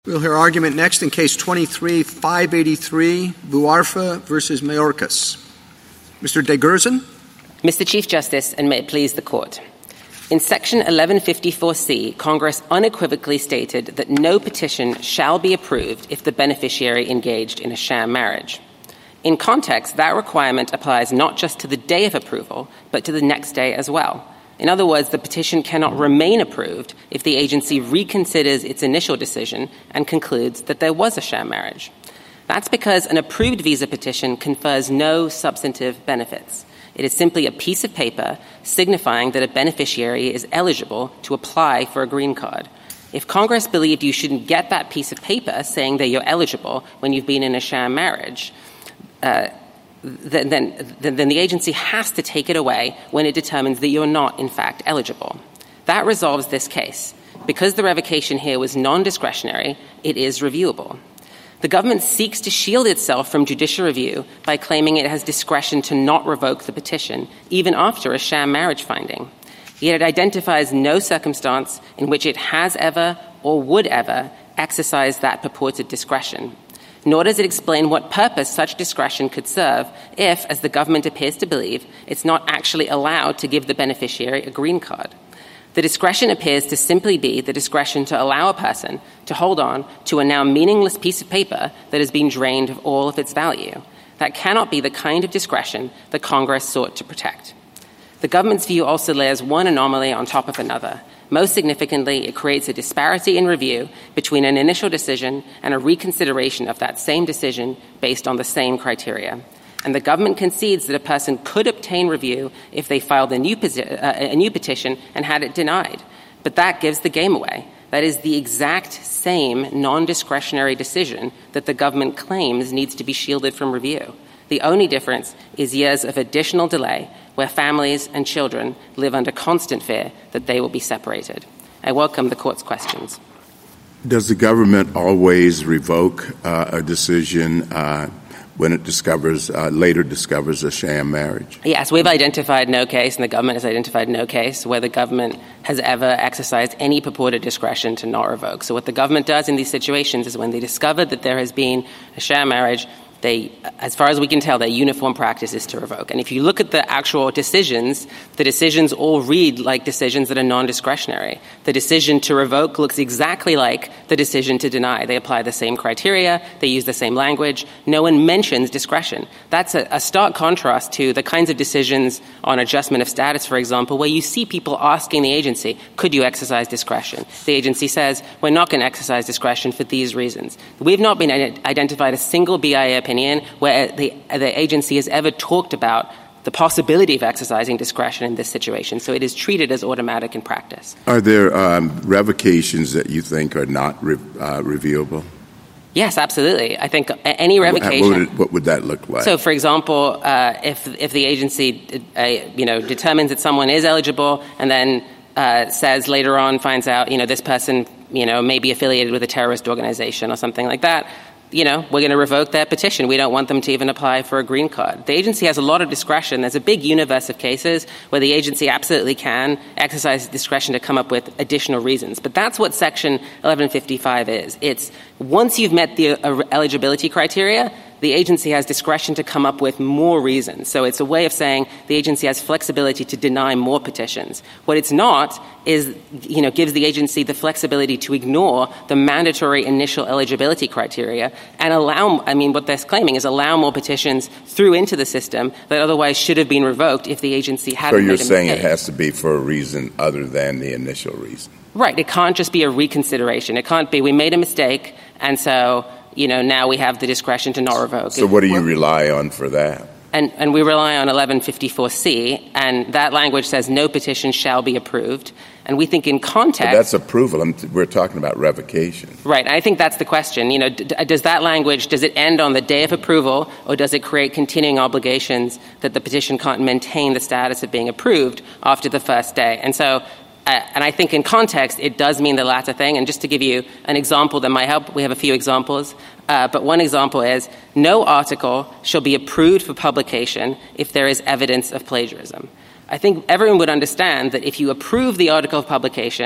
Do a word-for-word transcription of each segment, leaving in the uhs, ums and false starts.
We'll hear argument next in Case twenty-three five eighty-three, Buarfa versus Mayorkas. Mister de Gerzen. Mister Chief Justice, and may it please the Court. In Section eleven fifty-four C, Congress unequivocally stated that no petition shall be approved if the beneficiary engaged in a sham marriage. In context, that requirement applies not just to the day of approval, but to the next day as well. In other words, the petition cannot remain approved if the agency reconsiders its initial decision and concludes that there was a sham marriage. That's because an approved visa petition confers no substantive benefits. It is simply a piece of paper signifying that a beneficiary is eligible to apply for a green card. If Congress believed you shouldn't get that piece of paper saying that you're eligible when you've been in a sham marriage, uh, Then, then, then the agency has to take it away when it determines that you're not, in fact, eligible. That resolves this case. Because the revocation here was non-discretionary, it is reviewable. The government seeks to shield itself from judicial review by claiming it has discretion to not revoke the petition, even after a sham marriage finding. Yet it identifies no circumstance in which it has ever or would ever exercise that purported discretion. Nor does it explain what purpose such discretion could serve if, as the government appears to believe, it's not actually allowed to give the beneficiary a green card. The discretion appears to simply be the discretion to allow a person to hold on to a now meaningless piece of paper that has been drained of all of its value. That cannot be the kind of discretion that Congress sought to protect. The government's view also layers one anomaly on top of another. Most significantly, it creates a disparity in review between an initial decision and a reconsideration of that same decision based on the same criteria. And the government concedes that a person could obtain review if they filed a new, posi- uh, a new petition and had it denied. But that gives the game away. That is the exact same non-discretionary decision that the government claims needs to be shielded from review. The only difference is years of additional delay where families and children live under constant fear that they will be separated. I welcome the Court's questions. Does the government always revoke uh, a decision uh, when it discovers, uh, later discovers a sham marriage? Yes, we've identified no case, and the government has identified no case where the government has ever exercised any purported discretion to not revoke. So what the government does in these situations is when they discover that there has been a sham marriage, They, as far as we can tell, their uniform practice is to revoke. And if you look at the actual decisions, the decisions all read like decisions that are non-discretionary. The decision to revoke looks exactly like the decision to deny. They apply the same criteria. They use the same language. No one mentions discretion. That's a, a stark contrast to the kinds of decisions on adjustment of status, for example, where you see people asking the agency, could you exercise discretion? The agency says, we're not going to exercise discretion for these reasons. We've not been ident- identified a single B I A opinion opinion where the, the agency has ever talked about the possibility of exercising discretion in this situation. So it is treated as automatic in practice. Are there um, revocations that you think are not re- uh, reviewable? Yes, absolutely. I think any revocation. What would, it, what would that look like? So, for example, uh, if if the agency, uh, you know, determines that someone is eligible and then uh, says later on, finds out, you know, this person, you know, may be affiliated with a terrorist organization or something like that, you know, we're going to revoke their petition. We don't want them to even apply for a green card. The agency has a lot of discretion. There's a big universe of cases where the agency absolutely can exercise discretion to come up with additional reasons. But that's what Section eleven fifty-five is. It's once you've met the uh, eligibility criteria, the agency has discretion to come up with more reasons. So it's a way of saying the agency has flexibility to deny more petitions. What it's not is, you know, gives the agency the flexibility to ignore the mandatory initial eligibility criteria and allow, I mean, what they're claiming is allow more petitions through into the system that otherwise should have been revoked if the agency hadn't made a mistake. So you're saying it has to be for a reason other than the initial reason? Right. It can't just be a reconsideration. It can't be we made a mistake and so, you know, now we have the discretion to not revoke. So what do you rely on for that? And, and we rely on eleven fifty-four C, and that language says no petition shall be approved. And we think in context... But that's approval. I'm t- we're talking about revocation. Right. I think that's the question. You know, d- does that language, does it end on the day of approval, or does it create continuing obligations that the petition can't maintain the status of being approved after the first day? And so... Uh, and I think in context, it does mean the latter thing. And just to give you an example that might help, we have a few examples. Uh, but one example is no article shall be approved for publication if there is evidence of plagiarism. I think everyone would understand that if you approve the article of publication,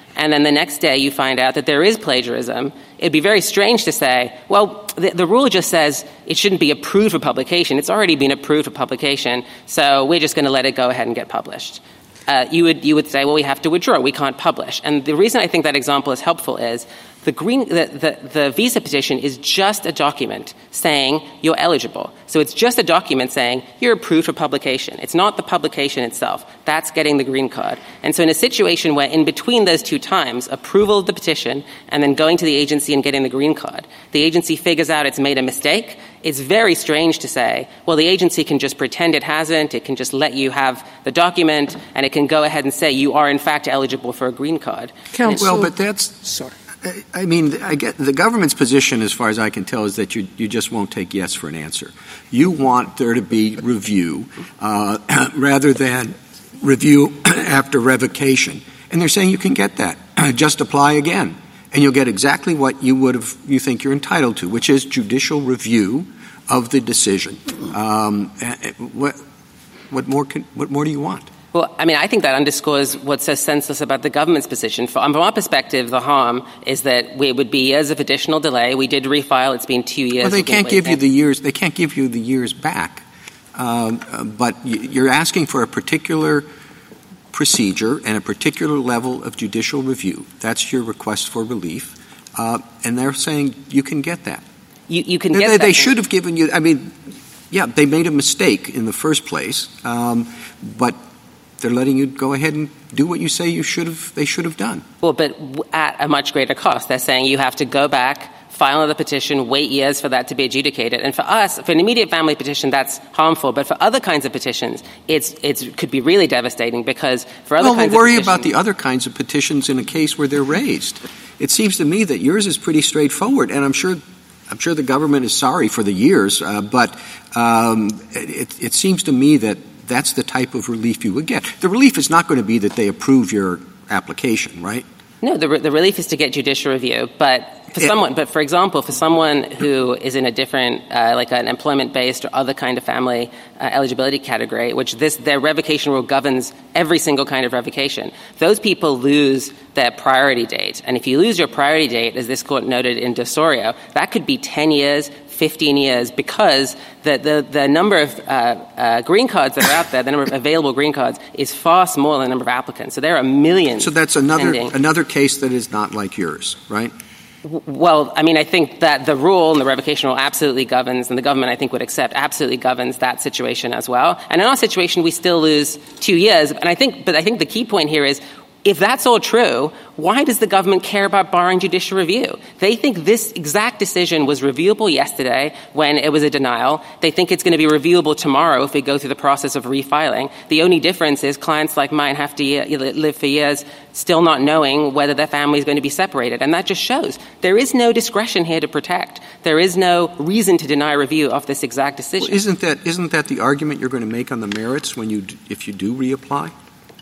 and then the next day you find out that there is plagiarism, it'd be very strange to say, well, the, the rule just says it shouldn't be approved for publication. It's already been approved for publication, so we're just going to let it go ahead and get published. Uh, you would you would say, well, we have to withdraw. We can't publish. And the reason I think that example is helpful is the green the, the, the visa petition is just a document saying you're eligible. So it's just a document saying you're approved for publication. It's not the publication itself. That's getting the green card. And so in a situation where in between those two times, approval of the petition and then going to the agency and getting the green card, the agency figures out it's made a mistake, it's very strange to say, well, the agency can just pretend it hasn't, it can just let you have the document, and it can go ahead and say you are in fact eligible for a green card. Counsel, well, but that's sorry. I mean, I get the government's position, as far as I can tell, is that you you just won't take yes for an answer. You want there to be review uh, rather than review after revocation, and they're saying you can get that. Just apply again, and you'll get exactly what you would have you think you're entitled to, which is judicial review of the decision. Um, what what more can, what more do you want? Well, I mean, I think that underscores what's so senseless about the government's position. From our perspective, the harm is that it would be years of additional delay. We did refile. It's been two years. Well, they can't give you the years. They can't give you the years back. Um, but you're asking for a particular procedure and a particular level of judicial review. That's your request for relief. Uh, and they're saying you can get that. You, you can they, get they, that. They should have given you – I mean, yeah, they made a mistake in the first place. Um, but – they're letting you go ahead and do what you say you should have. They should have done. Well, but at a much greater cost. They're saying you have to go back, file another petition, wait years for that to be adjudicated. And for us, for an immediate family petition, that's harmful. But for other kinds of petitions, it's it's could be really devastating because for other well, kinds we'll worry of about the other kinds of petitions in a case where they're raised. It seems to me that yours is pretty straightforward, and I'm sure. I'm sure the government is sorry for the years, uh, but um, it, it seems to me that that's the type of relief you would get. The relief is not going to be that they approve your application, right? No, the, re- the relief is to get judicial review. But for it, someone, but for example, for someone who is in a different, uh, like an employment-based or other kind of family uh, eligibility category, which this their revocation rule governs every single kind of revocation, those people lose their priority date. And if you lose your priority date, as this court noted in Desorio, that could be ten years, fifteen years, because the, the, the number of uh, uh, green cards that are out there, the number of available green cards, is far smaller than the number of applicants. So there are millions. So that's another pending. another case that is not like yours, right? Well, I mean, I think that the rule and the revocation rule absolutely governs, and the government, I think, would accept, absolutely governs that situation as well. And in our situation, we still lose two years. And I think, but I think the key point here is, if that's all true, why does the government care about barring judicial review? They think this exact decision was reviewable yesterday when it was a denial. They think it's going to be reviewable tomorrow if we go through the process of refiling. The only difference is clients like mine have to ye- live for years still not knowing whether their family is going to be separated. And that just shows there is no discretion here to protect. There is no reason to deny review of this exact decision. Well, isn't that isn't that the argument you're going to make on the merits when you d- if you do reapply?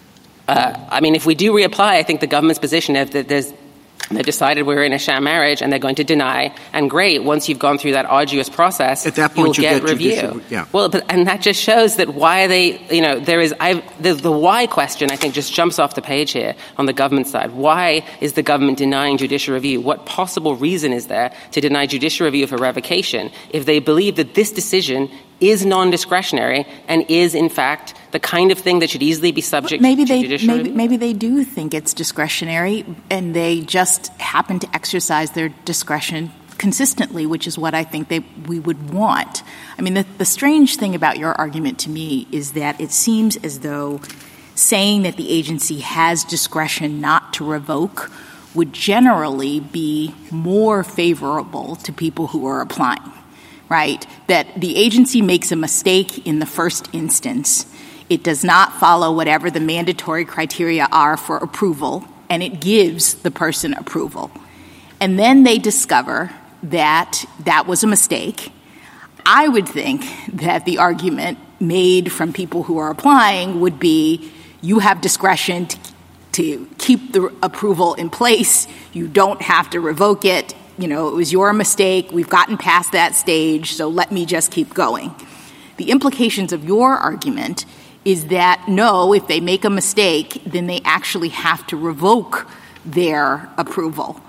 Uh, I mean, if we do reapply, I think the government's position is that there's they decided we're in a sham marriage and they're going to deny. And great, once you've gone through that arduous process, at that point you'll you get, get review. Judicial, yeah. Well, but, and that just shows that why they, you know, there is I've, the, the why question, I think, just jumps off the page here on the government side. Why is the government denying judicial review? What possible reason is there to deny judicial review for revocation if they believe that this decision is non-discretionary and is, in fact, the kind of thing that should easily be subject maybe to they, judicial maybe, review? Maybe they do think it's discretionary, and they just happen to exercise their discretion consistently, which is what I think they we would want. I mean, the, the strange thing about your argument to me is that it seems as though saying that the agency has discretion not to revoke would generally be more favorable to people who are applying. Right, that the agency makes a mistake in the first instance. It does not follow whatever the mandatory criteria are for approval, and it gives the person approval. And then they discover that that was a mistake. I would think that the argument made from people who are applying would be, you have discretion to, to keep the approval in place. You don't have to revoke it. You know, it was your mistake. We've gotten past that stage, so let me just keep going. The implications of your argument is that, no, if they make a mistake, then they actually have to revoke their approval,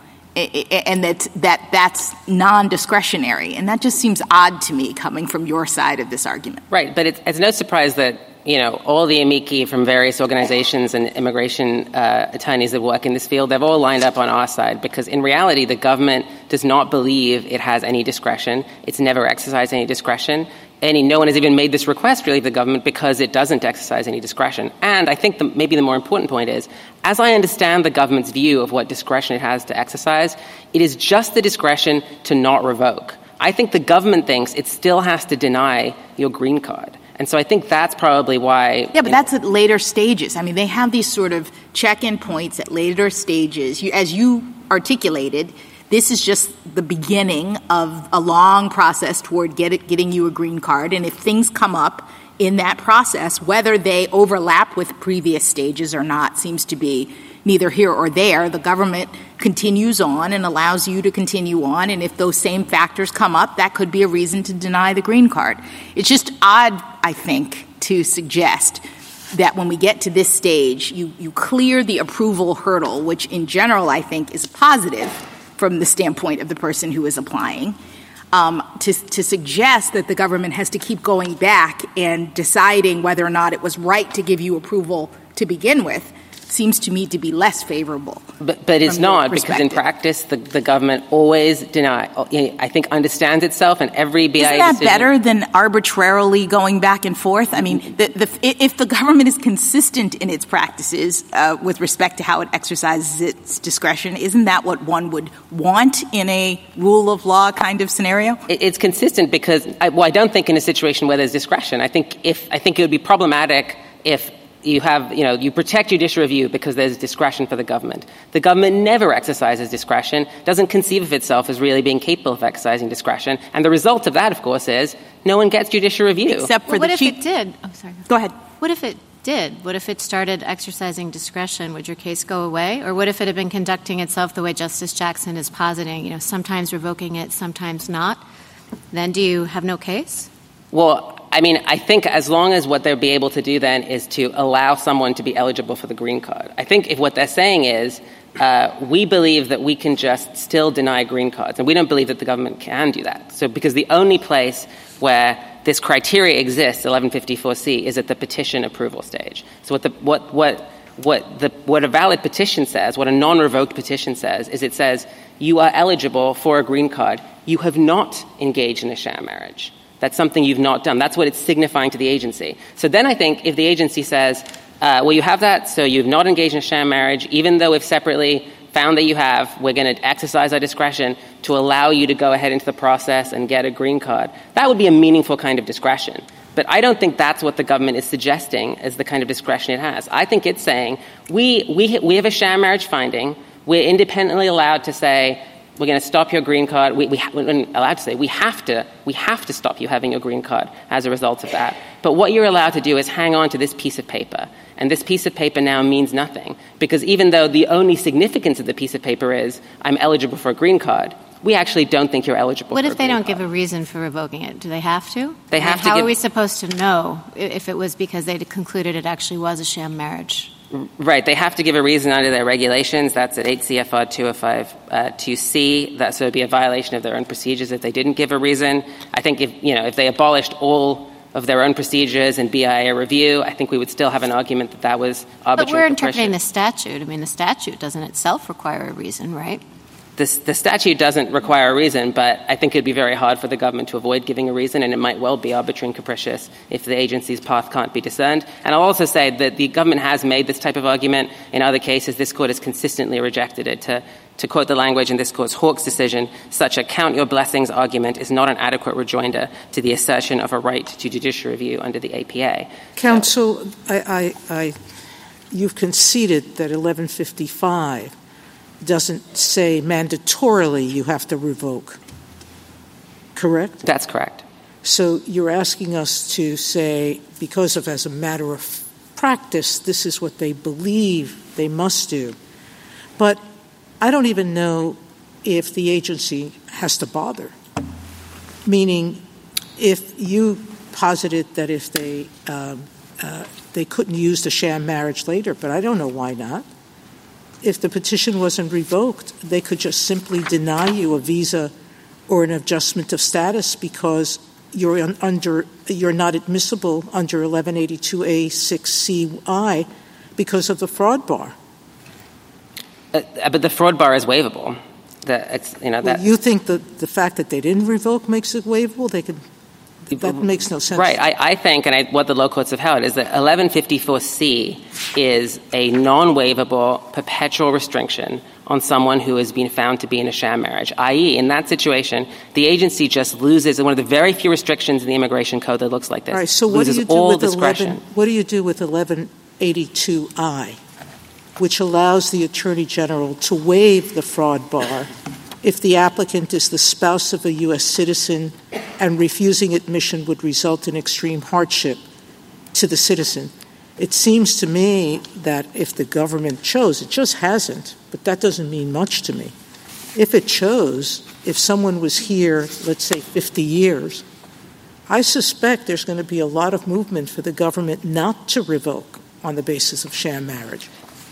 and that, that that's non-discretionary. And that just seems odd to me coming from your side of this argument. Right, but it's, it's no surprise that, you know, all the amici from various organizations and immigration uh, attorneys that work in this field, they've all lined up on our side because in reality the government does not believe it has any discretion. It's never exercised any discretion. Any, no one has even made this request, really, of the government because it doesn't exercise any discretion. And I think the, maybe the more important point is, as I understand the government's view of what discretion it has to exercise, it is just the discretion to not revoke. I think the government thinks it still has to deny your green card. And so I think that's probably why... Yeah, but that's at later stages. I mean, they have these sort of check-in points at later stages. You, as you articulated, this is just the beginning of a long process toward get it, getting you a green card. And if things come up in that process, whether they overlap with previous stages or not seems to be neither here or there. The government continues on and allows you to continue on. And if those same factors come up, that could be a reason to deny the green card. It's just odd, I think, to suggest that when we get to this stage, you, you clear the approval hurdle, which in general I think is positive from the standpoint of the person who is applying, um, to, to suggest that the government has to keep going back and deciding whether or not it was right to give you approval to begin with seems to me to be less favorable. But, but it's not, because in practice the, the government always deny, I think, understands itself, and every B I A Isn't that decision, better than arbitrarily going back and forth? I mean, the, the, if the government is consistent in its practices uh, with respect to how it exercises its discretion, isn't that what one would want in a rule of law kind of scenario? It, it's consistent because, I, well, I don't think in a situation where there's discretion. I think if I think it would be problematic if you have, you know, you protect judicial review because there's discretion for the government. The government never exercises discretion, doesn't conceive of itself as really being capable of exercising discretion. And the result of that, of course, is no one gets judicial review. Except for well, the what chief. if it did? Oh, sorry. Go ahead. What if it did? What if it started exercising discretion? Would your case go away? Or what if it had been conducting itself the way Justice Jackson is positing, you know, sometimes revoking it, sometimes not? Then do you have no case? Well, I mean, I think as long as what they'll be able to do then is to allow someone to be eligible for the green card. I think if what they're saying is uh, we believe that we can just still deny green cards, and we don't believe that the government can do that. So because the only place where this criteria exists, eleven fifty-four C, is at the petition approval stage. So what the what what what the what a valid petition says, what a non-revoked petition says, is it says you are eligible for a green card. You have not engaged in a sham marriage. That's something you've not done. That's what it's signifying to the agency. So then I think if the agency says, uh, well, you have that, so you've not engaged in a sham marriage, even though if separately found that you have, we're going to exercise our discretion to allow you to go ahead into the process and get a green card, that would be a meaningful kind of discretion. But I don't think that's what the government is suggesting as the kind of discretion it has. I think it's saying we, we, we have a sham marriage finding. We're independently allowed to say, we're going to stop your green card. We, we ha- we're allowed to say we have to. We have to stop you having your green card as a result of that. But what you're allowed to do is hang on to this piece of paper, and this piece of paper now means nothing because even though the only significance of the piece of paper is I'm eligible for a green card, we actually don't think you're eligible. What for if a they green don't card. give a reason for revoking it? Do they have to? They have and to. How give- are we supposed to know if it was because they concluded it actually was a sham marriage? Right. They have to give a reason under their regulations. That's at eight C F R two oh five two C. That so it would be a violation of their own procedures if they didn't give a reason. I think if, you know, if they abolished all of their own procedures and B I A review, I think we would still have an argument that that was arbitrary. But we're and interpreting the capricious. statute. I mean, the statute doesn't itself require a reason, right? This, the statute doesn't require a reason, but I think it would be very hard for the government to avoid giving a reason, and it might well be arbitrary and capricious if the agency's path can't be discerned. And I'll also say that the government has made this type of argument. In other cases, this court has consistently rejected it. To, to quote the language in this court's Hawkes decision, such a count your blessings argument is not an adequate rejoinder to the assertion of a right to judicial review under the A P A. Counsel, so, I, I, I, you've conceded that eleven fifty-five doesn't say mandatorily you have to revoke, correct? That's correct. So you're asking us to say, because of as a matter of practice, this is what they believe they must do. But I don't even know if the agency has to bother. Meaning, if you posited that if they um, uh, they couldn't use the sham marriage later, but I don't know why not. if the petition wasn't revoked, they could just simply deny you a visa or an adjustment of status because you're un- under you're not admissible under eleven eighty-two A six C I because of the fraud bar. Uh, but the fraud bar is waivable. The, it's, you know, well, that, you think that the fact that they didn't revoke makes it waivable? They could. That makes no sense. Right. I, I think, and I, what the low courts have held, is that eleven fifty-four C is a non-waivable perpetual restriction on someone who has been found to be in a sham marriage, that is, in that situation, the agency just loses one of the very few restrictions in the immigration code that looks like this. All right, so what do you do all with discretion. eleven, what do you do with eleven eighty-two I, which allows the Attorney General to waive the fraud bar if the applicant is the spouse of a U S citizen and refusing admission would result in extreme hardship to the citizen? It seems to me that if the government chose, it just hasn't, but that doesn't mean much to me. If it chose, if someone was here, let's say fifty years, I suspect there's going to be a lot of movement for the government not to revoke on the basis of sham marriage.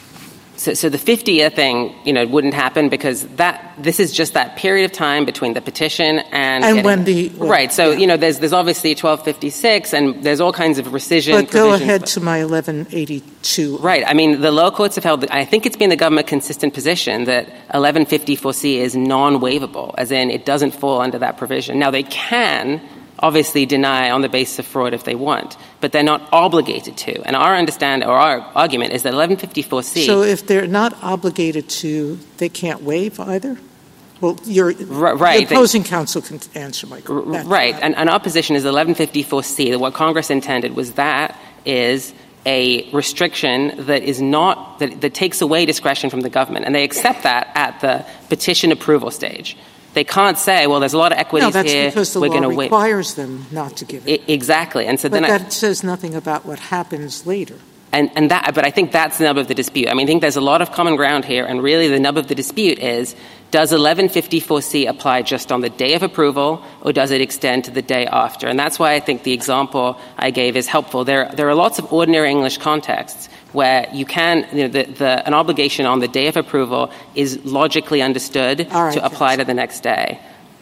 So, so the fifty-year thing, you know, wouldn't happen because that this is just that period of time between the petition and and getting, when the well, right. So yeah. you know, there's there's obviously twelve fifty-six, and there's all kinds of rescission. But go ahead but, to my eleven eighty-two. Right. I mean, the lower courts have held. I think it's been the government's consistent position that eleven fifty-four C is non-waivable, as in it doesn't fall under that provision. Now they can obviously deny on the basis of fraud if they want, but they're not obligated to. And our understand or our argument is that eleven fifty-four C. So if they're not obligated to, they can't waive either? Well, your right, the opposing they, counsel can answer my question. Right. And, and our position is eleven fifty-four C, that what Congress intended was that is a restriction that is not that, that takes away discretion from the government. And they accept that at the petition approval stage. They can't say, well, there's a lot of equities no, that's here. because the We're law wait. requires them not to give it. I, exactly. And so but then that I, says nothing about what happens later. And, and that, but I think that's the nub of the dispute. I mean, I think there's a lot of common ground here, and really the nub of the dispute is, does eleven fifty-four C apply just on the day of approval, or does it extend to the day after? And that's why I think the example I gave is helpful. There, there are lots of ordinary English contexts where you can, you know, the, the, an obligation on the day of approval is logically understood right, to apply yes. to the next day.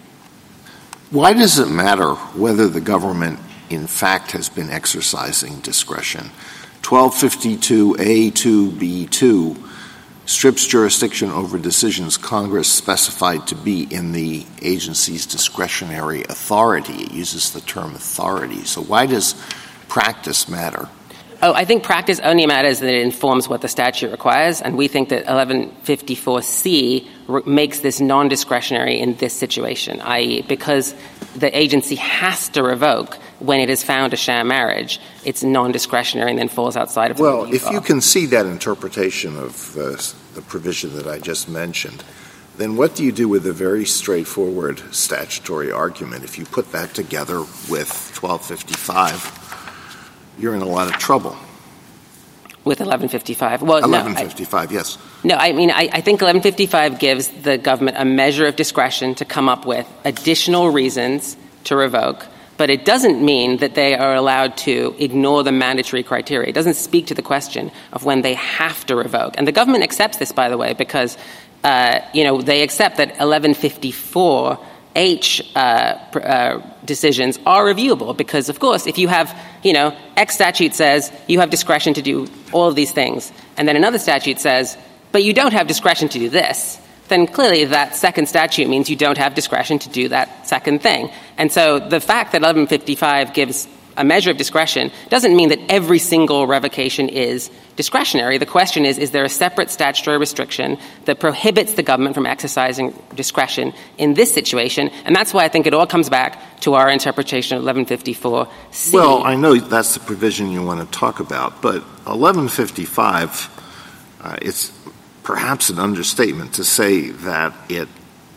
Why does it matter whether the government, in fact, has been exercising discretion? twelve fifty-two A two B two strips jurisdiction over decisions Congress specified to be in the agency's discretionary authority. It uses the term authority. So why does practice matter? Oh, I think practice only matters that it informs what the statute requires, and we think that eleven fifty-four C re- makes this non-discretionary in this situation, that is because the agency has to revoke when it has found a sham marriage, it's non-discretionary and then falls outside of the Well, review if bar. you can see that interpretation of uh, the provision that I just mentioned, then what do you do with a very straightforward statutory argument? If you put that together with twelve fifty-five, you're in a lot of trouble. With eleven fifty-five? Well, eleven fifty-five, no, I, yes. No, I mean, I, I think eleven fifty-five gives the government a measure of discretion to come up with additional reasons to revoke, but it doesn't mean that they are allowed to ignore the mandatory criteria. It doesn't speak to the question of when they have to revoke. And the government accepts this, by the way, because, uh, you know, they accept that eleven fifty-four H uh, uh, decisions are reviewable because, of course, if you have, you know, X statute says you have discretion to do all of these things, and then another statute says, but you don't have discretion to do this, then clearly that second statute means you don't have discretion to do that second thing. And so the fact that eleven fifty-five gives a measure of discretion doesn't mean that every single revocation is discretionary. The question is, is there a separate statutory restriction that prohibits the government from exercising discretion in this situation? And that's why I think it all comes back to our interpretation of eleven fifty-four C. Well, I know that's the provision you want to talk about, but eleven fifty-five, uh, it's perhaps an understatement to say that it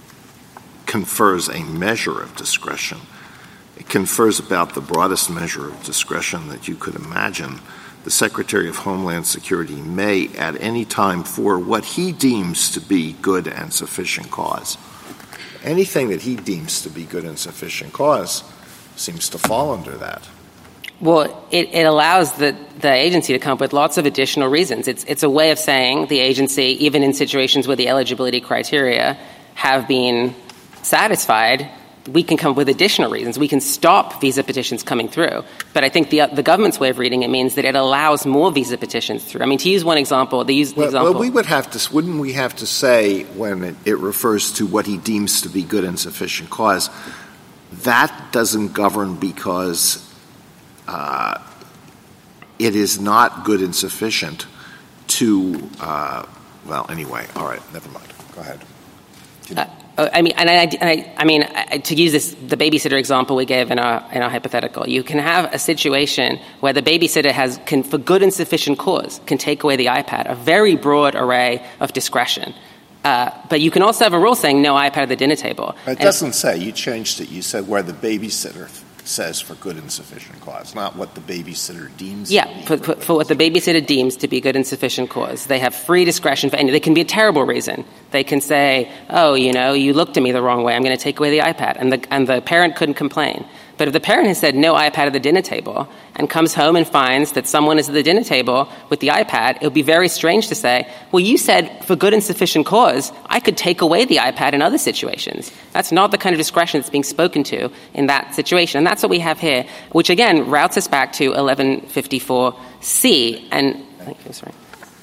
confers a measure of discretion. It confers about the broadest measure of discretion that you could imagine. The Secretary of Homeland Security may at any time for what he deems to be good and sufficient cause. Anything that he deems to be good and sufficient cause seems to fall under that. Well, it, it allows the, the agency to come up with lots of additional reasons. It's, it's a way of saying the agency, even in situations where the eligibility criteria have been satisfied, we can come up with additional reasons. We can stop visa petitions coming through. But I think the the government's way of reading it means that it allows more visa petitions through. I mean, to use one example, the use, well, example. Well, we would have to, wouldn't we have to say when it, it refers to what he deems to be good and sufficient cause, that doesn't govern because uh, it is not good and sufficient to, uh, well, anyway, all right, never mind. Go ahead. Uh, I mean, and I, I, I mean, I, to use this, the babysitter example we gave in our in our hypothetical, you can have a situation where the babysitter has, can, for good and sufficient cause, can take away the iPad, a very broad array of discretion. Uh, but you can also have a rule saying no iPad at the dinner table. It and doesn't say. You changed it. You said where the babysitter says for good and sufficient cause, not what the babysitter deems yeah, to be. For, for, for what the babysitter deems to be good and sufficient cause. They have free discretion for any. They can be a terrible reason. They can say, oh, you know, you looked at me the wrong way. I'm going to take away the iPad. And the, and the parent couldn't complain. But if the parent has said no iPad at the dinner table and comes home and finds that someone is at the dinner table with the iPad, it would be very strange to say, well, you said for good and sufficient cause, I could take away the iPad in other situations. That's not the kind of discretion that's being spoken to in that situation. And that's what we have here, which, again, routes us back to eleven fifty-four C. And thank you, sorry.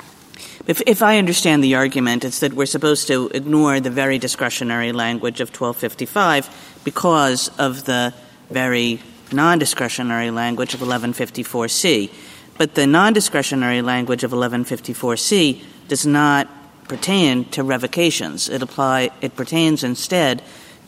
If, if I understand the argument, it's that we're supposed to ignore the very discretionary language of twelve fifty-five because of the very non-discretionary language of eleven fifty-four C. But the non-discretionary language of eleven fifty-four C does not pertain to revocations. It apply, it pertains instead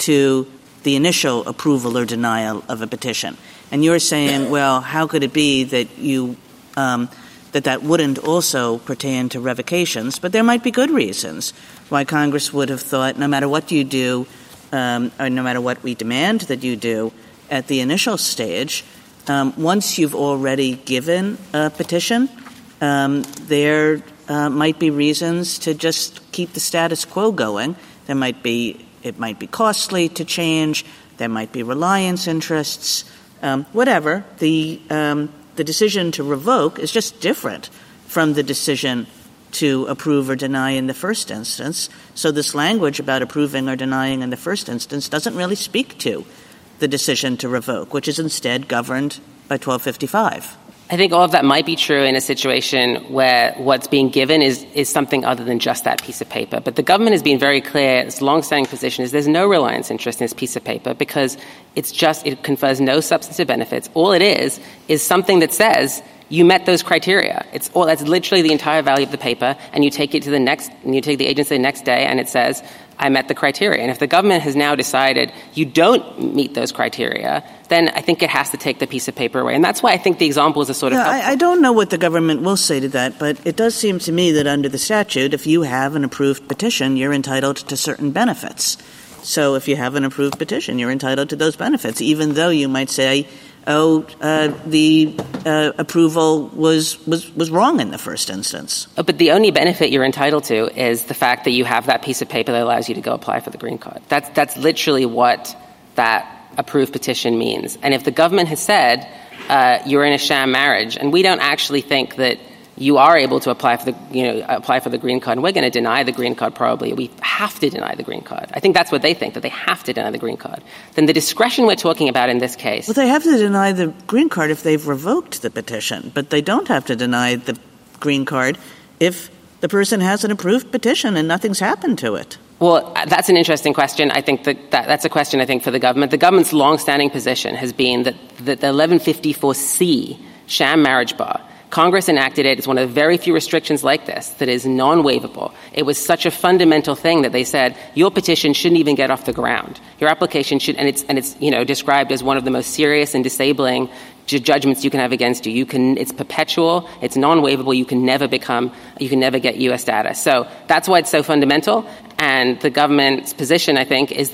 to the initial approval or denial of a petition. And you're saying, well, how could it be that you um, that that wouldn't also pertain to revocations? But there might be good reasons why Congress would have thought no matter what you do um, or no matter what we demand that you do at the initial stage, um, once you've already given a petition, um, there uh, might be reasons to just keep the status quo going. There might be, it might be costly to change. There might be reliance interests, um, whatever. The, um, the decision to revoke is just different from the decision to approve or deny in the first instance. So this language about approving or denying in the first instance doesn't really speak to the decision to revoke, which is instead governed by twelve fifty-five. I think all of that might be true in a situation where what's being given is, is something other than just that piece of paper. But the government has been very clear, its long-standing position is there's no reliance interest in this piece of paper because it's just, it confers no substantive benefits. All it is is something that says you met those criteria. It's all, that's literally the entire value of the paper, and you take it to the next, and you take the agency the next day, and it says, I met the criteria. And if the government has now decided you don't meet those criteria, then I think it has to take the piece of paper away. And that's why I think the example is a sort of... Yeah, I, I don't know what the government will say to that, but it does seem to me that under the statute, if you have an approved petition, you're entitled to certain benefits. So if you have an approved petition, you're entitled to those benefits, even though you might say, oh, uh, the uh, approval was, was was wrong in the first instance. Oh, but the only benefit you're entitled to is the fact that you have that piece of paper that allows you to go apply for the green card. That's that's literally what that approved petition means. And if the government has said uh, you're in a sham marriage, and we don't actually think that you are able to apply for the, you know, apply for the green card, and we're going to deny the green card probably. We have to deny the green card. I think that's what they think, that they have to deny the green card. Then the discretion we're talking about in this case... Well, they have to deny the green card if they've revoked the petition, but they don't have to deny the green card if the person has an approved petition and nothing's happened to it. Well, that's an interesting question. I think that, that that's a question, I think, for the government. The government's long-standing position has been that, that the eleven fifty-four C sham marriage bar, Congress enacted it. It's one of the very few restrictions like this that is non-waivable. It was such a fundamental thing that they said your petition shouldn't even get off the ground. Your application should, and it's and it's you know described as one of the most serious and disabling ju- judgments you can have against you. You can, it's perpetual. It's non-waivable. You can never become, you can never get U S status. So that's why it's so fundamental. And the government's position, I think, is that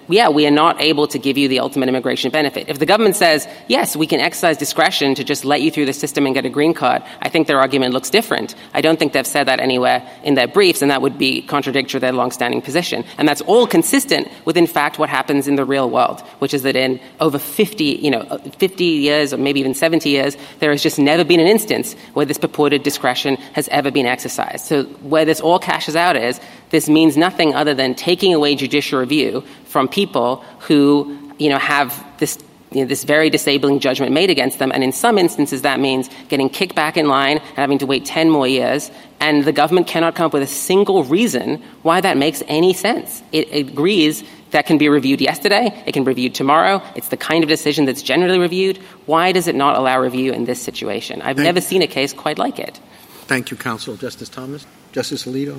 yeah, we are not able to give you the ultimate immigration benefit. If the government says, yes, we can exercise discretion to just let you through the system and get a green card, I think their argument looks different. I don't think they've said that anywhere in their briefs, and that would be contradictory to their longstanding position. And that's all consistent with, in fact, what happens in the real world, which is that in over fifty, you know, fifty years or maybe even seventy years, there has just never been an instance where this purported discretion has ever been exercised. So where this all cashes out is this means nothing other than taking away judicial review from people who, you know, have this You know, this very disabling judgment made against them. And in some instances, that means getting kicked back in line and having to wait ten more years. And the government cannot come up with a single reason why that makes any sense. It, it agrees that can be reviewed yesterday. It can be reviewed tomorrow. It's the kind of decision that's generally reviewed. Why does it not allow review in this situation? I've Thank never seen a case quite like it. Thank you, counsel. Justice Thomas? Justice Alito?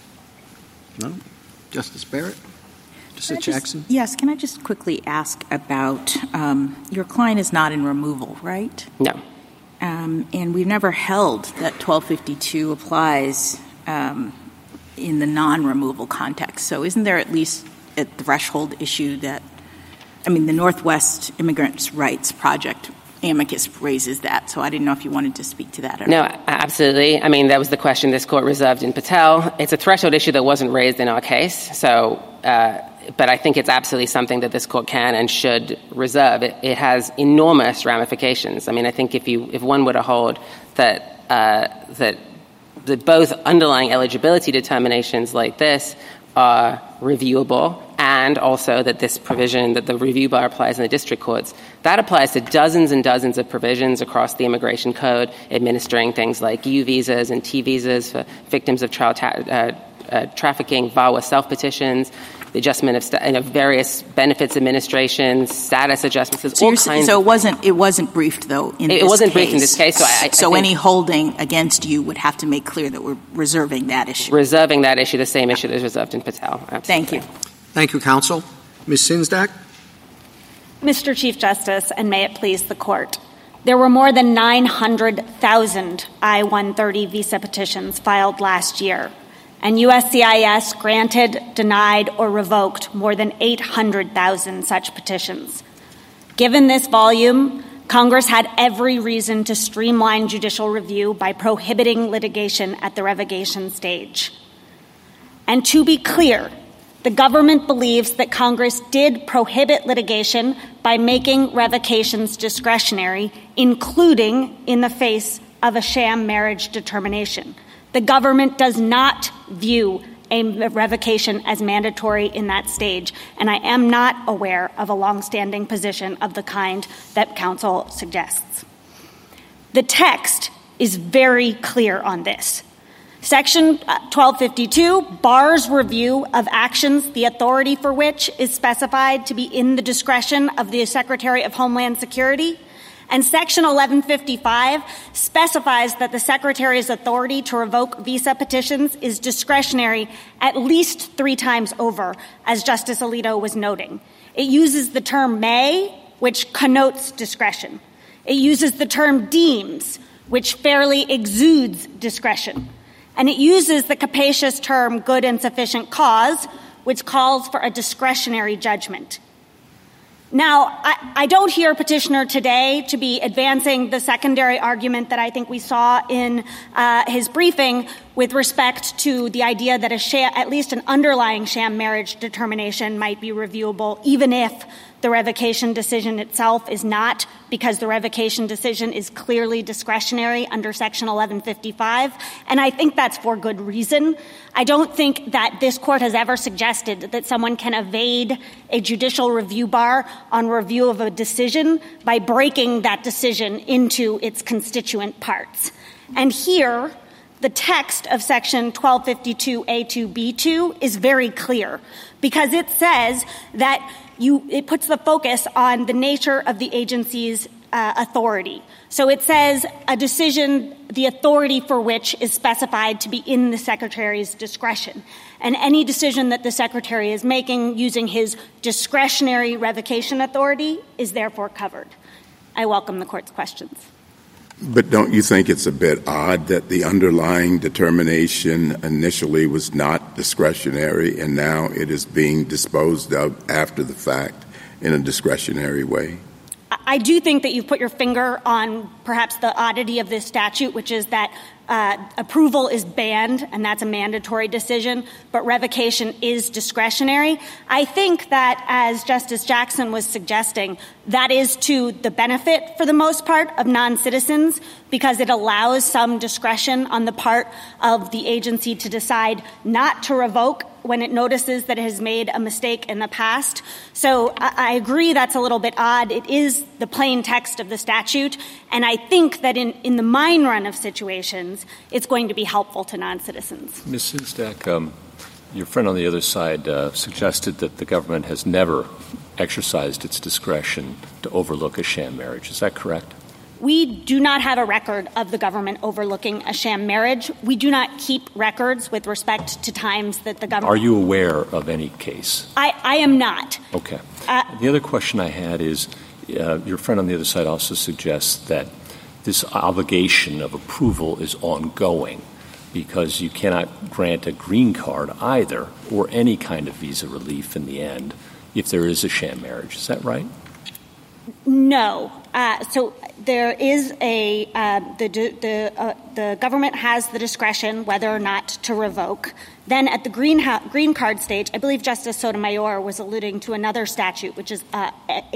No? Justice Barrett? Justice Jackson? Just, yes. Can I just quickly ask about um, your client is not in removal, right? No. Um, and we've never held that twelve fifty-two applies um, in the non-removal context. So isn't there at least a threshold issue that, I mean, the Northwest Immigrants' Rights Project amicus raises that, so I didn't know if you wanted to speak to that. Or no, not. Absolutely. I mean, that was the question this court reserved in Patel. It's a threshold issue that wasn't raised in our case, so uh, but I think it's absolutely something that this court can and should reserve. It, it has enormous ramifications. I mean, I think if you if one were to hold that uh, that that both underlying eligibility determinations like this are reviewable, and also that this provision that the review bar applies in the district courts, that applies to dozens and dozens of provisions across the immigration code, administering things like U visas and T visas for victims of child ta- uh, uh, trafficking, V A W A self-petitions, the adjustment of, st- of various benefits administrations, status adjustments, so all kinds. So of, it wasn't it wasn't briefed though in it, this it wasn't case. briefed in this case. So, I, I so think any holding against you would have to make clear that we're reserving that issue. Reserving that issue, the same issue that is reserved in Patel. Absolutely. Thank you. Thank you, counsel. Miz Sinsdak? Mister Chief Justice, and may it please the Court, there were more than nine hundred thousand I one thirty visa petitions filed last year, and U S C I S granted, denied, or revoked more than eight hundred thousand such petitions. Given this volume, Congress had every reason to streamline judicial review by prohibiting litigation at the revocation stage. And to be clear, the government believes that Congress did prohibit litigation by making revocations discretionary, including in the face of a sham marriage determination. The government does not view a revocation as mandatory in that stage, and I am not aware of a longstanding position of the kind that counsel suggests. The text is very clear on this. Section twelve fifty-two bars review of actions the authority for which is specified to be in the discretion of the Secretary of Homeland Security. And Section eleven fifty-five specifies that the Secretary's authority to revoke visa petitions is discretionary at least three times over, as Justice Alito was noting. It uses the term may, which connotes discretion. It uses the term deems, which fairly exudes discretion. And it uses the capacious term good and sufficient cause, which calls for a discretionary judgment. Now, I, I don't hear Petitioner today to be advancing the secondary argument that I think we saw in uh, his briefing with respect to the idea that a sham, at least an underlying sham marriage determination might be reviewable, even if the revocation decision itself is not, because the revocation decision is clearly discretionary under Section eleven fifty-five. And I think that's for good reason. I don't think that this Court has ever suggested that someone can evade a judicial review bar on review of a decision by breaking that decision into its constituent parts. And here, the text of Section twelve fifty-two A two B two is very clear, because it says that you, it puts the focus on the nature of the agency's uh, authority. So it says a decision, the authority for which is specified to be in the Secretary's discretion. And any decision that the Secretary is making using his discretionary revocation authority is therefore covered. I welcome the Court's questions. But don't you think it's a bit odd that the underlying determination initially was not discretionary and now it is being disposed of after the fact in a discretionary way? I do think that you've put your finger on perhaps the oddity of this statute, which is that uh, approval is banned, and that's a mandatory decision, but revocation is discretionary. I think that, as Justice Jackson was suggesting, that is to the benefit, for the most part, of non-citizens, because it allows some discretion on the part of the agency to decide not to revoke when it notices that it has made a mistake in the past. So I, I agree that's a little bit odd. It is the plain text of the statute, and I think that in, in the mine run of situations, it's going to be helpful to non-citizens. Miz Sinsdak, um, your friend on the other side uh, suggested that the government has never exercised its discretion to overlook a sham marriage. Is that correct? We do not have a record of the government overlooking a sham marriage. We do not keep records with respect to times that the government— Are you aware of any case? I, I am not. Okay. Uh, the other question I had is, uh, your friend on the other side also suggests that this obligation of approval is ongoing because you cannot grant a green card either or any kind of visa relief in the end if there is a sham marriage. Is that right? No. Uh, so there is a uh, the the uh, the government has the discretion whether or not to revoke. Then at the green ha- green card stage, I believe Justice Sotomayor was alluding to another statute, which is uh,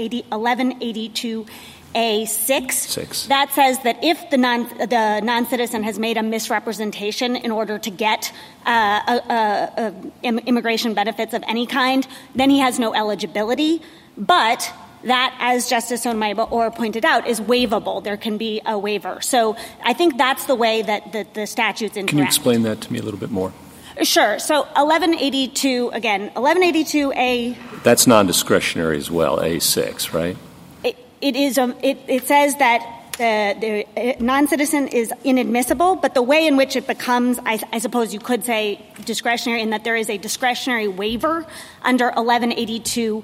eleven eighty-two A six. Six. That says that if the non the non-citizen has made a misrepresentation in order to get uh, a, a, a immigration benefits of any kind, then he has no eligibility. But that, as Justice Sotomayor pointed out, is waivable. There can be a waiver. So I think that's the way that the, the statutes interact. Can you explain that to me a little bit more? Sure. So eleven eighty-two, again, eleven eighty-two A. That's non-discretionary as well, A six, right? It, it is. Um, it, it says that the, the non-citizen is inadmissible, but the way in which it becomes, I, I suppose you could say, discretionary, in that there is a discretionary waiver under eleven eighty-two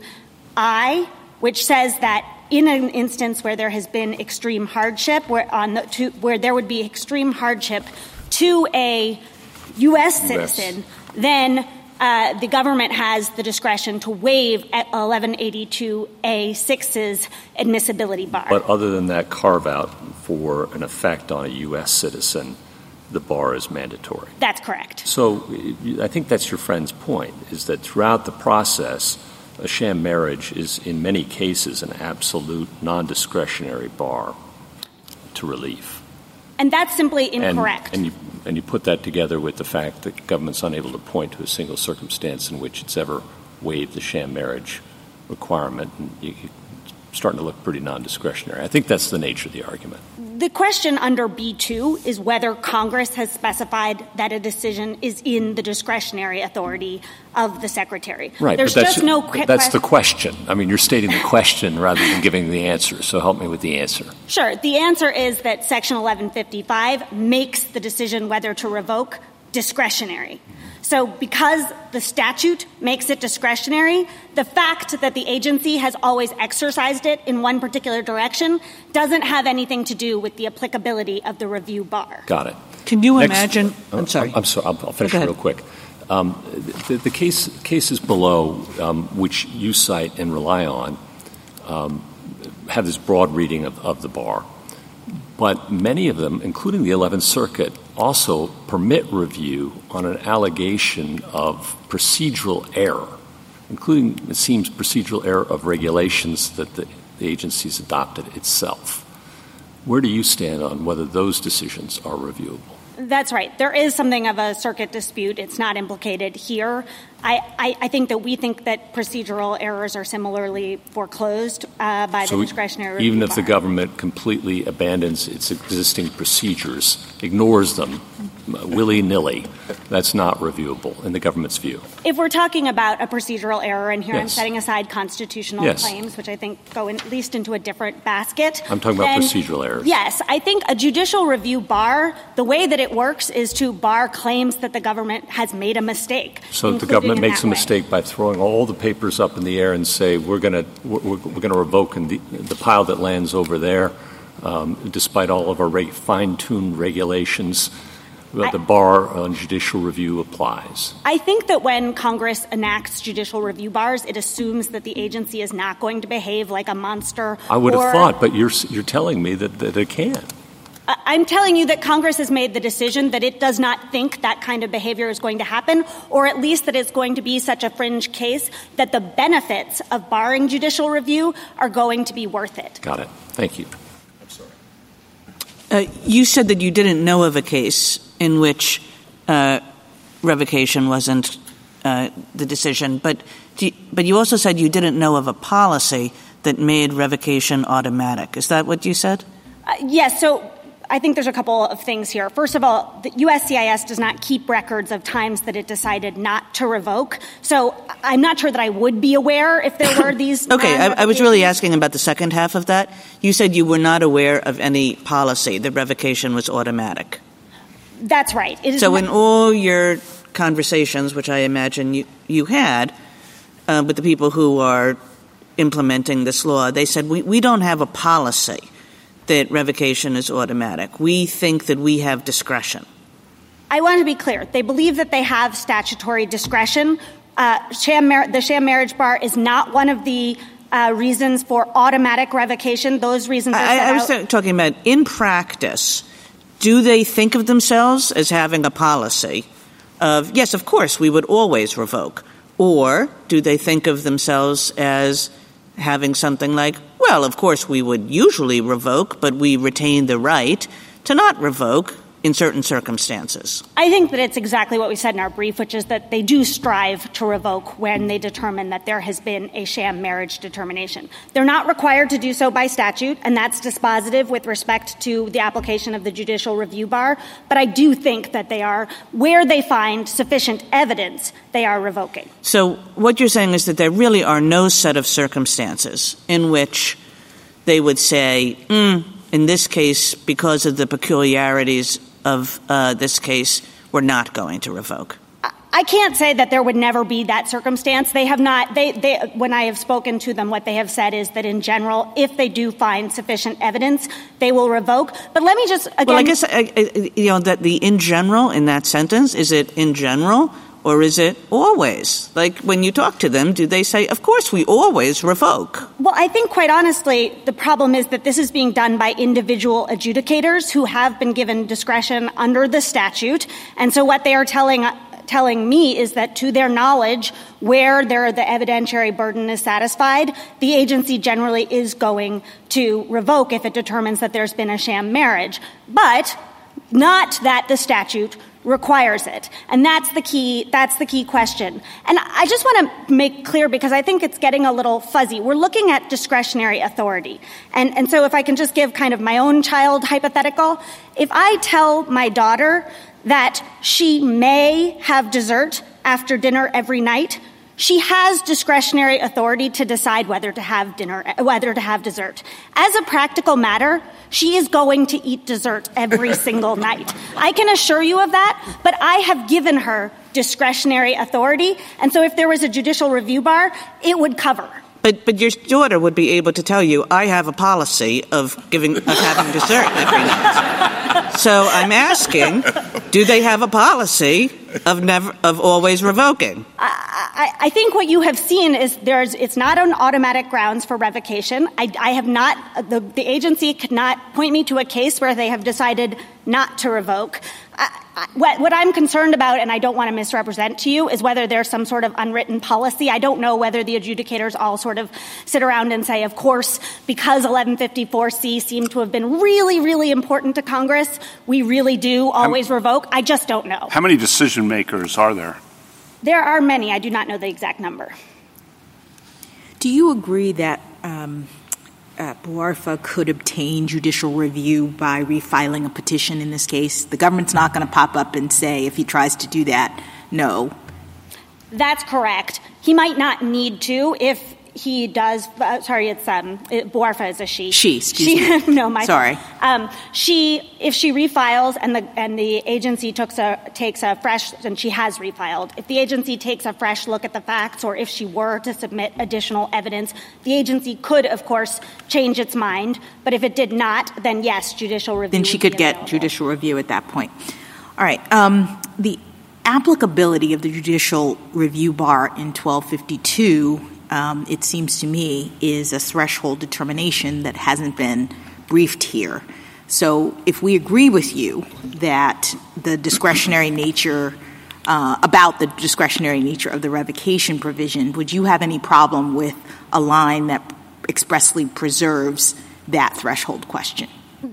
I, which says that in an instance where there has been extreme hardship, where on the, to, where there would be extreme hardship to a U S citizen, yes. then uh, the government has the discretion to waive eleven eighty-two A six's admissibility bar. But other than that carve-out for an effect on a U S citizen, the bar is mandatory. That's correct. So I think that's your friend's point, is that throughout the process, a sham marriage is, in many cases, an absolute non-discretionary bar to relief. And that's simply incorrect. And, and, you, and you put that together with the fact that the government's unable to point to a single circumstance in which it's ever waived the sham marriage requirement, and you, you're starting to look pretty non-discretionary. I think that's the nature of the argument. The question under B two is whether Congress has specified that a decision is in the discretionary authority of the Secretary. Right, There's but that's, just no qu- that's the question. I mean, you're stating the question rather than giving the answer, so help me with the answer. Sure. The answer is that Section eleven fifty-five makes the decision whether to revoke discretionary. So because the statute makes it discretionary, the fact that the agency has always exercised it in one particular direction doesn't have anything to do with the applicability of the review bar. Got it. Can you Next, imagine? Uh, I'm sorry. I'm, I'm sorry. I'll, I'll finish real quick. Um, the, the case, cases below, um, which you cite and rely on, um, have this broad reading of, of the bar. But many of them, including the eleventh Circuit, also permit review on an allegation of procedural error, including, it seems, procedural error of regulations that the, the agency's adopted itself. Where do you stand on whether those decisions are reviewable? That's right. There is something of a circuit dispute. It's not implicated here. I, I, I think that we think that procedural errors are similarly foreclosed uh, by so the discretionary review even if bar. the government completely abandons its existing procedures, ignores them willy-nilly, that's not reviewable in the government's view. If we're talking about a procedural error, and here yes. I'm setting aside constitutional yes. claims, which I think go in, at least into a different basket. I'm talking then, about procedural errors. Yes. I think a judicial review bar, the way that it works is to bar claims that the government has made a mistake. So the government makes a mistake by throwing all the papers up in the air and say, we're going to we're, we're going to revoke, and the, the pile that lands over there, um, despite all of our reg- fine-tuned regulations, that the bar on judicial review applies? I think that when Congress enacts judicial review bars, it assumes that the agency is not going to behave like a monster. I would or, have thought, but you're you're telling me that, that it can. I'm telling you that Congress has made the decision that it does not think that kind of behavior is going to happen, or at least that it's going to be such a fringe case that the benefits of barring judicial review are going to be worth it. Got it. Thank you. I'm sorry. Uh, you said that you didn't know of a case in which uh, revocation wasn't uh, the decision, but do you, but you also said you didn't know of a policy that made revocation automatic. Is that what you said? Uh, yes. So I think there's a couple of things here. First of all, the U S C I S does not keep records of times that it decided not to revoke. So I'm not sure that I would be aware if there were these. Okay, I, I was really asking about the second half of that. You said you were not aware of any policy that revocation was automatic. That's right. It is so not- in all your conversations, which I imagine you, you had uh, with the people who are implementing this law, they said, we, we don't have a policy that revocation is automatic. We think that we have discretion. I want to be clear. They believe that they have statutory discretion. Uh, sham mar- the sham marriage bar is not one of the uh, reasons for automatic revocation. Those reasons are I, set I was out- talking about in practice. Do they think of themselves as having a policy of, yes, of course, we would always revoke? Or do they think of themselves as having something like, well, of course, we would usually revoke, but we retain the right to not revoke in certain circumstances? I think that it's exactly what we said in our brief, which is that they do strive to revoke when they determine that there has been a sham marriage determination. They're not required to do so by statute, and that's dispositive with respect to the application of the judicial review bar. But I do think that they are, where they find sufficient evidence, they are revoking. So what you're saying is that there really are no set of circumstances in which they would say, mm, in this case, because of the peculiarities of uh, this case, we're not going to revoke. I can't say that there would never be that circumstance. They have not, they, they, when I have spoken to them, what they have said is that in general, if they do find sufficient evidence, they will revoke. But let me just, again. Well, I guess, I, I, you know, that the in general in that sentence, is it in general or is it always? Like when you talk to them, do they say, of course, we always revoke? Well, I think quite honestly, the problem is that this is being done by individual adjudicators who have been given discretion under the statute. And so what they are telling telling me is that to their knowledge, where there the evidentiary burden is satisfied, the agency generally is going to revoke if it determines that there's been a sham marriage, but not that the statute requires it. And that's the key, that's the key question. And I just want to make clear, because I think it's getting a little fuzzy. We're looking at discretionary authority. And, and so if I can just give kind of my own child hypothetical, if I tell my daughter that she may have dessert after dinner every night, she has discretionary authority to decide whether to have dinner, whether to have dessert. As a practical matter, she is going to eat dessert every single night. I can assure you of that, but I have given her discretionary authority, and so if there was a judicial review bar, it would cover. But but your daughter would be able to tell you, I have a policy of giving of having dessert every night. So I'm asking, do they have a policy of never of always revoking? I, I think what you have seen is there's it's not on automatic grounds for revocation. I, I have not the, the agency could not point me to a case where they have decided not to revoke. I, I, what, what I'm concerned about, and I don't want to misrepresent to you, is whether there's some sort of unwritten policy. I don't know whether the adjudicators all sort of sit around and say, of course, because eleven fifty-four C seemed to have been really, really important to Congress, we really do always how, revoke. I just don't know. How many decision makers are there? There are many. I do not know the exact number. Do you agree that um, uh, BOARFA could obtain judicial review by refiling a petition in this case? The government's not going to pop up and say, if he tries to do that, no. That's correct. He might not need to if he does, uh, sorry, it's, um, it, Bouarfa is a she. She, excuse she, me. no, my Sorry. Um, she, if she refiles and the, and the agency takes a, takes a fresh, and she has refiled, if the agency takes a fresh look at the facts, or if she were to submit additional evidence, the agency could, of course, change its mind. But if it did not, then yes, judicial review. Then she could get available. judicial review at that point. All right. Um, the applicability of the judicial review bar in twelve fifty-two, um, it seems to me, is a threshold determination that hasn't been briefed here. So if we agree with you that the discretionary nature, uh, about the discretionary nature of the revocation provision, would you have any problem with a line that expressly preserves that threshold question?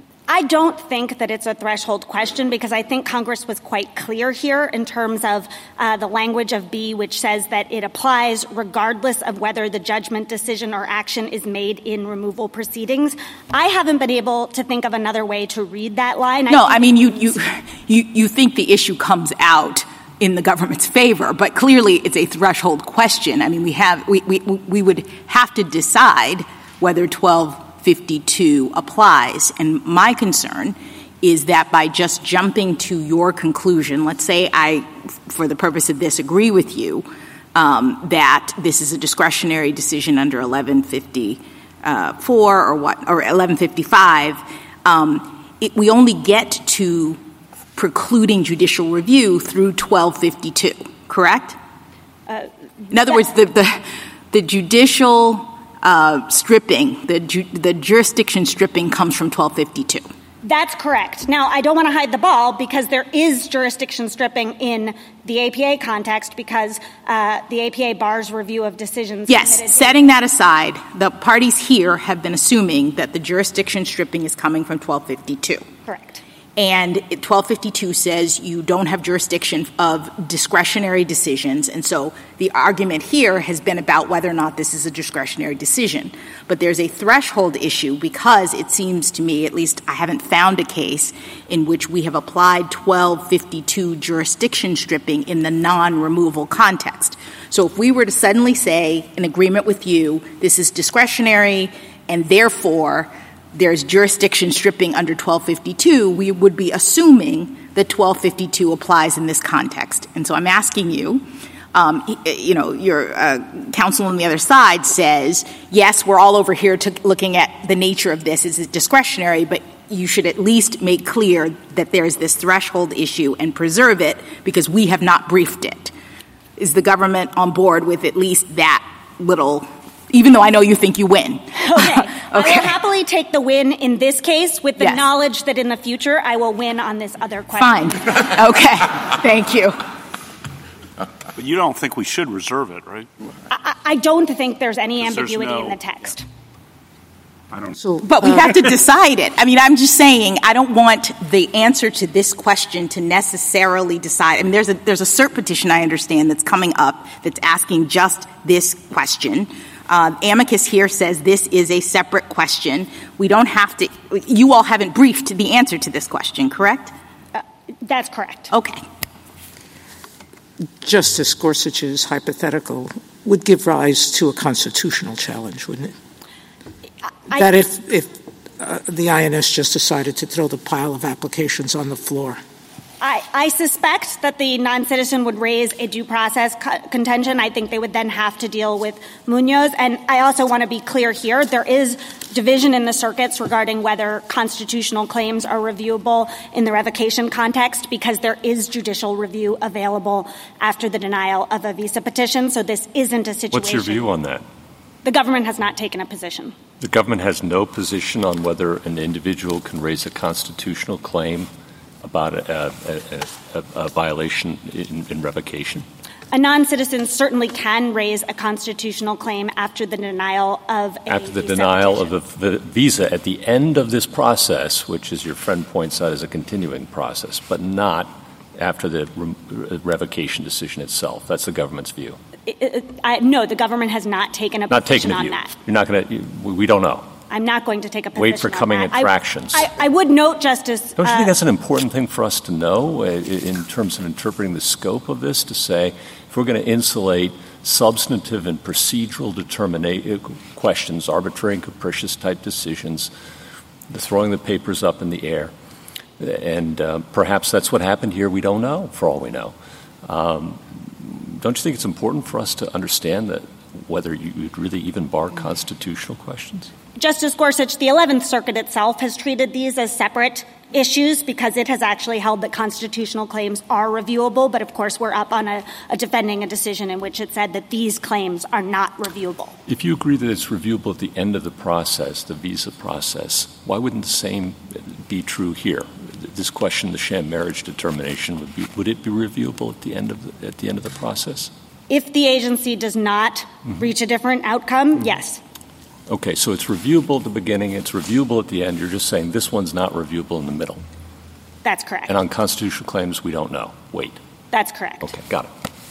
I don't think that it's a threshold question because I think Congress was quite clear here in terms of uh, the language of B, which says that it applies regardless of whether the judgment, decision, or action is made in removal proceedings. I haven't been able to think of another way to read that line. No, I, I mean, you, you, you, you think the issue comes out in the government's favor, but clearly it's a threshold question. I mean, we have we, we, we would have to decide whether twelve fifty-two applies. And my concern is that by just jumping to your conclusion, let's say I, for the purpose of this, agree with you um, that this is a discretionary decision under eleven fifty-four or what, or eleven fifty-five, um, it, we only get to precluding judicial review through twelve fifty-two, correct? Uh, In other words, the, the, the judicial Uh, stripping, the, ju- the jurisdiction stripping comes from twelve fifty-two. That's correct. Now, I don't want to hide the ball because there is jurisdiction stripping in the A P A context because uh, the A P A bars review of decisions. Yes, setting that aside, the parties here have been assuming that the jurisdiction stripping is coming from twelve fifty-two. Correct. And twelve fifty-two says you don't have jurisdiction of discretionary decisions. And so the argument here has been about whether or not this is a discretionary decision. But there's a threshold issue because it seems to me, at least I haven't found a case in which we have applied twelve fifty-two jurisdiction stripping in the non-removal context. So if we were to suddenly say, in agreement with you, this is discretionary and therefore there's jurisdiction stripping under twelve fifty-two, we would be assuming that twelve fifty-two applies in this context. And so I'm asking you, um, you know, your uh, counsel on the other side says, yes, we're all over here to looking at the nature of this. Is it discretionary? But you should at least make clear that there's this threshold issue and preserve it because we have not briefed it. Is the government on board with at least that little, even though I know you think you win? Okay. Okay. I will happily take the win in this case with the yes. knowledge that in the future I will win on this other question. Fine. Okay. Thank you. But you don't think we should reserve it, right? I, I don't think there's any ambiguity there's no, in the text. I don't. So, but we uh, have to decide it. I mean, I'm just saying I don't want the answer to this question to necessarily decide. I mean, there's a there's a cert petition I understand that's coming up that's asking just this question. Uh, amicus here says this is a separate question. We don't have to – you all haven't briefed the answer to this question, correct? Uh, that's correct. Okay. Justice Gorsuch's hypothetical would give rise to a constitutional challenge, wouldn't it? I, that if, if uh, the I N S just decided to throw the pile of applications on the floor. I, I suspect that the non-citizen would raise a due process co- contention. I think they would then have to deal with Munoz. And I also want to be clear here. There is division in the circuits regarding whether constitutional claims are reviewable in the revocation context because there is judicial review available after the denial of a visa petition. So this isn't a situation. What's your view on that? The government has not taken a position. The government has no position on whether an individual can raise a constitutional claim about a, a, a, a violation in, in revocation? A non-citizen certainly can raise a constitutional claim after the denial of a After the visa denial petition. of the, the visa at the end of this process, which, as your friend points out, is a continuing process, but not after the re- revocation decision itself. That's the government's view. It, it, I, no, the government has not taken a Not position taking a on view. that. You're not going to – we don't know. I'm not going to take a position Wait for on coming that. infractions. I, I, I would note, Justice. Don't you uh, think that's an important thing for us to know uh, in terms of interpreting the scope of this, to say if we're going to insulate substantive and procedural determination questions, arbitrary and capricious type decisions, the throwing the papers up in the air. And uh, perhaps that's what happened here. We don't know, for all we know. Um, don't you think it's important for us to understand that whether you would really even bar constitutional questions? Justice Gorsuch, the eleventh Circuit itself has treated these as separate issues because it has actually held that constitutional claims are reviewable. But, of course, we're up on a, a defending a decision in which it said that these claims are not reviewable. If you agree that it's reviewable at the end of the process, the visa process, why wouldn't the same be true here? This question, the sham marriage determination, would be, would it be reviewable at the end of the, at the end of the process? If the agency does not mm-hmm. reach a different outcome, mm-hmm. yes. Okay, so it's reviewable at the beginning, it's reviewable at the end. You're just saying this one's not reviewable in the middle. That's correct. And on constitutional claims, we don't know. Wait. That's correct. Okay, got it.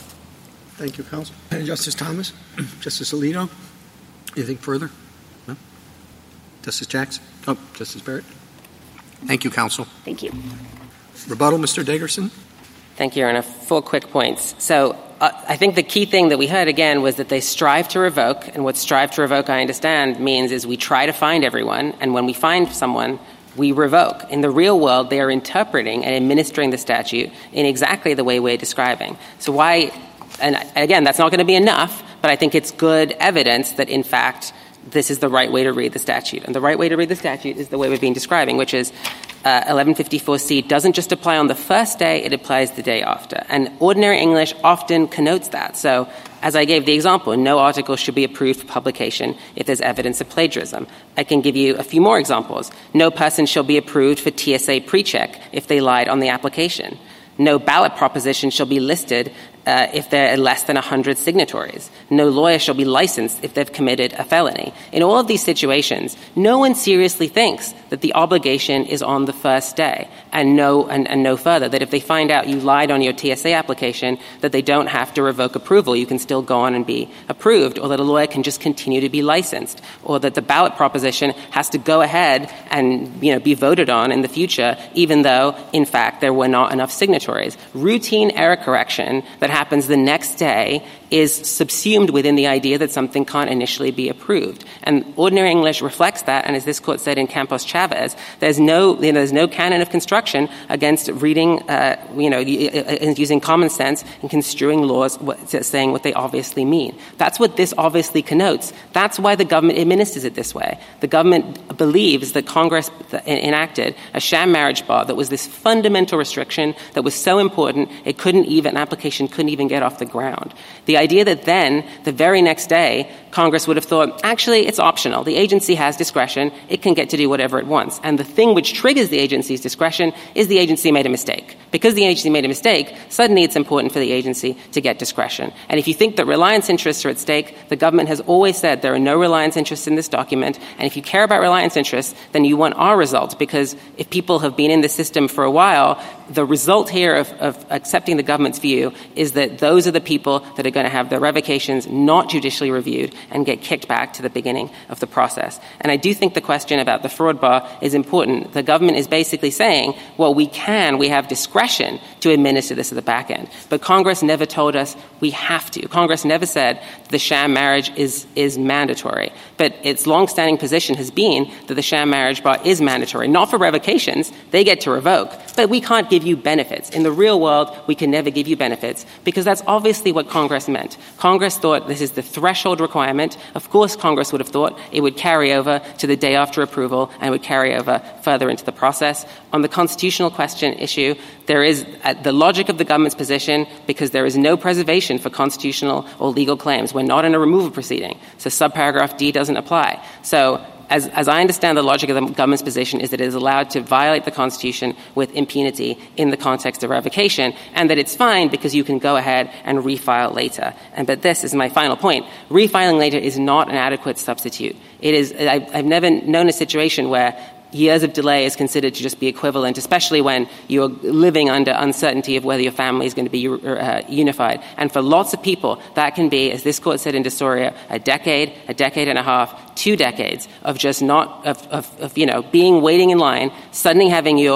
Thank you, counsel. Justice Thomas? Justice Alito? Anything further? No? Justice Jackson? Oh, Justice Barrett? Thank you, counsel. Thank you. Rebuttal, Mister Dagerson? Thank you, Your Honor. Four quick points. So uh, I think the key thing that we heard, again, was that they strive to revoke. And what strive to revoke, I understand, means is we try to find everyone. And when we find someone, we revoke. In the real world, they are interpreting and administering the statute in exactly the way we're describing. So why – and again, that's not going to be enough, but I think it's good evidence that, in fact, this is the right way to read the statute. And the right way to read the statute is the way we've been describing, which is uh, eleven fifty-four C doesn't just apply on the first day, it applies the day after. And ordinary English often connotes that. So as I gave the example, no article should be approved for publication if there's evidence of plagiarism. I can give you a few more examples. No person shall be approved for T S A pre-check if they lied on the application. No ballot proposition shall be listed uh, if there are less than one hundred signatories. No lawyer shall be licensed if they've committed a felony. In all of these situations, no one seriously thinks that the obligation is on the first day and no, and, and no further, that if they find out you lied on your T S A application, that they don't have to revoke approval. You can still go on and be approved, or that a lawyer can just continue to be licensed, or that the ballot proposition has to go ahead and, you know, be voted on in the future, even though, in fact, there were not enough signatories. Routine error correction that happens the next day is subsumed within the idea that something can't initially be approved. And ordinary English reflects that, and as this court said in Campos Chavez, there's no, you know, there's no canon of construction against reading, uh, you know, using common sense and construing laws saying what they obviously mean. That's what this obviously connotes. That's why the government administers it this way. The government believes that Congress enacted a sham marriage bar that was this fundamental restriction that was so important it couldn't even, an application couldn't even get off the ground. The idea that then, the very next day, Congress would have thought, actually, it's optional. The agency has discretion. It can get to do whatever it wants. And the thing which triggers the agency's discretion is the agency made a mistake. Because the agency made a mistake, suddenly it's important for the agency to get discretion. And if you think that reliance interests are at stake, the government has always said there are no reliance interests in this document. And if you care about reliance interests, then you want our result. Because if people have been in the system for a while, the result here of, of accepting the government's view is that those are the people that are going to have their revocations not judicially reviewed and get kicked back to the beginning of the process. And I do think the question about the fraud bar is important. The government is basically saying, well, we can, we have discretion to administer this at the back end. But Congress never told us we have to. Congress never said the sham marriage is, is mandatory. But its longstanding position has been that the sham marriage bar is mandatory. Not for revocations. They get to revoke. But we can't give you benefits. In the real world, we can never give you benefits because that's obviously what Congress meant. Congress thought this is the threshold requirement. Of course, Congress would have thought it would carry over to the day after approval and would carry over further into the process. On the constitutional question issue, there is uh, the logic of the government's position because there is no preservation for constitutional or legal claims. We're not in a removal proceeding, so subparagraph D doesn't apply. So As, as I understand the logic of the government's position is that it is allowed to violate the Constitution with impunity in the context of revocation, and that it's fine because you can go ahead and refile later. And but this is my final point. Refiling later is not an adequate substitute. It is. I've, I've never known a situation where years of delay is considered to just be equivalent, especially when you're living under uncertainty of whether your family is going to be uh, unified. And for lots of people, that can be, as this court said in DeSoria, a decade, a decade and a half, two decades of just not, of, of, of you know, being waiting in line, suddenly having your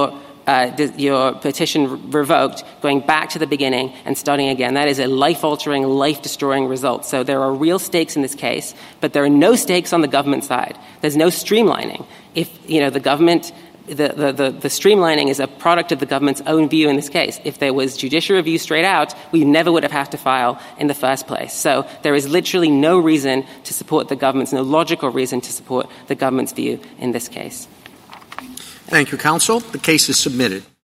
uh, your petition revoked, going back to the beginning and starting again. That is a life-altering, life-destroying result. So there are real stakes in this case, but there are no stakes on the government side. There's no streamlining. If, you know, the government The, the, the, the streamlining is a product of the government's own view in this case. If there was judicial review straight out, we never would have had to file in the first place. So there is literally no reason to support the government's, no logical reason to support the government's view in this case. Thank you, counsel. The case is submitted.